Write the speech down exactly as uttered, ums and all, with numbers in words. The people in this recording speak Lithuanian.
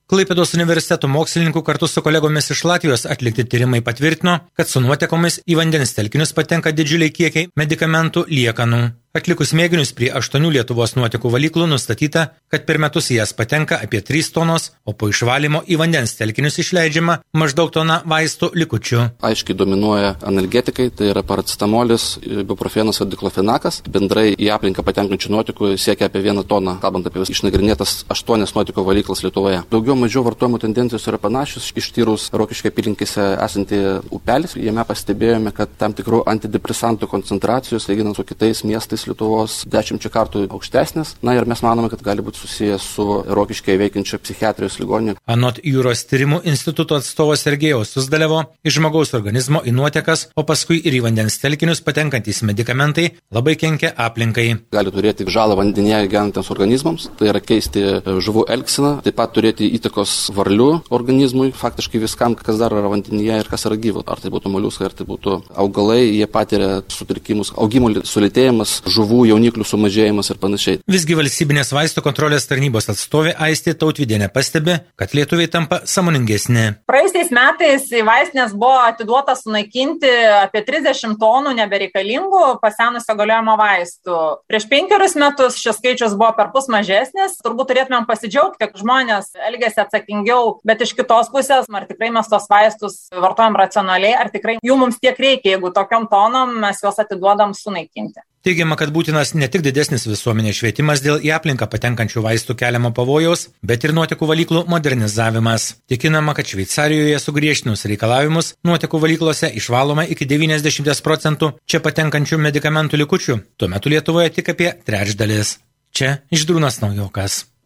Klaipėdos universiteto mokslininkų kartu su kolegomis iš Latvijos atlikti tyrimai patvirtino, kad su nuotekomis į vandens telkinius patenka didžiuliai kiekiai medikamentų liekanų. Atlikus mėginius prie aštuonių Lietuvos nuotekų valyklų nustatyta, kad per metus į jas patenka apie trys tonos, o po išvalymo į vandens telkinius išleidžiama maždaug tona vaistų likučių. Aiškiai dominuoja analgetikai, tai yra paracetamolis, ibuprofenas ir diklofenakas. Bendrai į aplinką patenkančių nuotekų siekia apie vieną toną, kalbant apie išnagrinėtas aštuonias nuotekų valyklas Lietuvoje. Daugiau mažiau vartojimo tendencijos yra panašios. Ištyrus Rokiškio apylinkėse esantį upelis, jame pastebėjome, kad tam tikrų antidepresantų koncentracijos, lyginant su kitais miestais Lietuvos, dešimčia kartų aukštesnės. Na ir mes manome, kad gali būti susijęs su Rokiškyje veikiančia psichiatrijos ligoninė. Anot Jūros tyrimų instituto atstovo Sergejaus Suzdalevo, iš žmogaus organizmo į nuotekas, o paskui ir į vandens telkinius patenkantys medikamentai labai kenkia aplinkai. Gali turėti žalą vandenyje gyvenantiems organizmams, tai yra keisti žuvų elgseną, taip pat turėti įtakos varlių organizmui, faktiškai viskam, kas dar yra vandenyje ir kas yra gyvo. Ar tai būtų moliuskai, ar tai būtų augalai, jie patiria sutrikimus, augimo sulėtėjimas, žuvų jauniklių sumažėjimas ir panašiai. Visgi valstybinės vaistų kontrolės tarnybos atstovė Aistė Tautvydienė pastebi, kad lietuviai tampa sąmoningesni. Praėjusiais metais į vaistinės buvo atiduota sunaikinti apie trisdešimt tonų nebereikalingų pasenusio galiojimo vaistų. Prieš penkerius metus šis skaičius buvo perpus mažesnis. Turbūt turėtumėm pasidžiaugti, kad žmonės elgiasi atsakingiau, bet iš kitos pusės, ar tikrai mes tos vaistus vartojam racionaliai, ar tikrai jų mums tiek reikia, jeigu tokiom tonom mes juos atiduodam sunaikinti. Teigiama, kad būtinas ne tik didesnis visuomenės švietimas dėl į aplinką patenkančių vaistų keliamo pavojaus, bet ir nuotekų valyklų modernizavimas. Tikinama, kad Šveicarijoje sugriežtinus reikalavimus nuotekų valyklose išvaloma iki devyniasdešimt procentų čia patenkančių medikamentų likučių. Tuo metu Lietuvoje tik apie trečdalis. Čia Žydrūnas Naujokas.